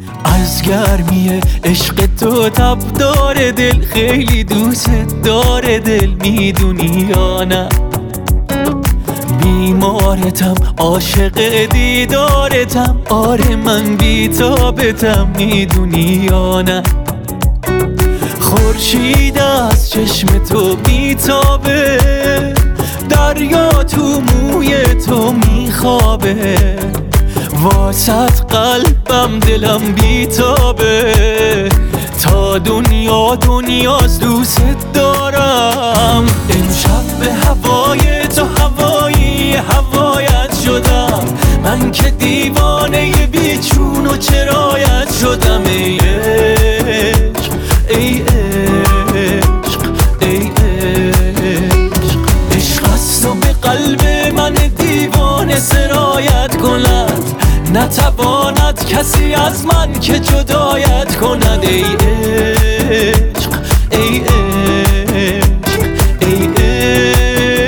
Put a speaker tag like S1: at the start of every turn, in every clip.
S1: از گرمی عشق تو تب داره دل، خیلی دوست داره دل، میدونی یا نه؟ بیمارتم عاشق دیدارتم، آره من بیتابتم، میدونی یا نه؟ خورشید از چشم تو میتابه، دریا تو موی تو میخوابه، واسط قلبم دلم بیتابه، تا دنیا دنیاست دوست دارم. امشب به هوای تو هوایی هوایت شدم، من که دیوانه بیچون و چرایت شدم. ای عشق ای عشق ای عشق، عشق است و به قلب من دیوانه سرایت کند، نتواند کسی از من که جدایت کند. ای عشق ای عشق ای عشق.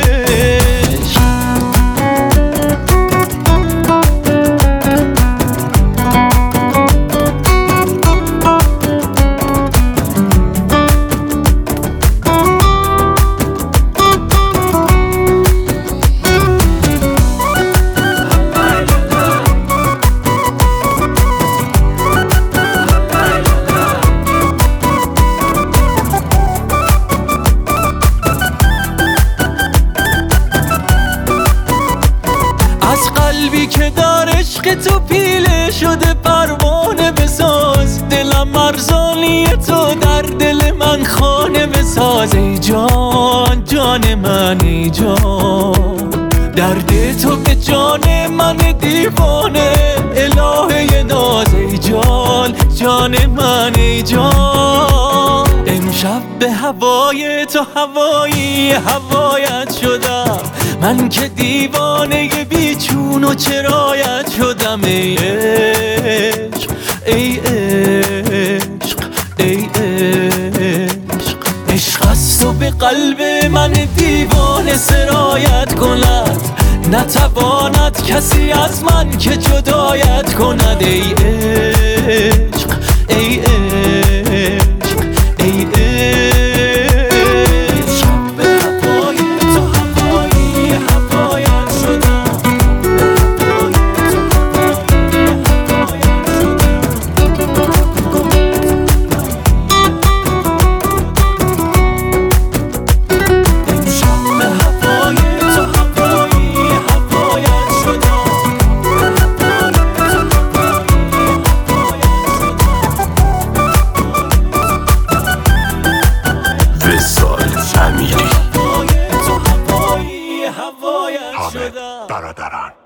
S1: قلبی که در عشق تو پیله شده پروانه بساز، دلم مرزانی تو در دل من خانه بساز. ای جان جان من ای جان، درد تو به جان من دیوانه، الهه ناز. ای جان جان من ای جان، امشب به هوای تو هوایی هوایت شدم، من که دیوانه بیچون و چرایت شدم. ای عشق ای عشق ای عشق، عشق است و به قلب من دیوانه سرایت کند، نتواند کسی از من که جدایت کند. ای عشق ای عشق ای عشق.
S2: همه برادران.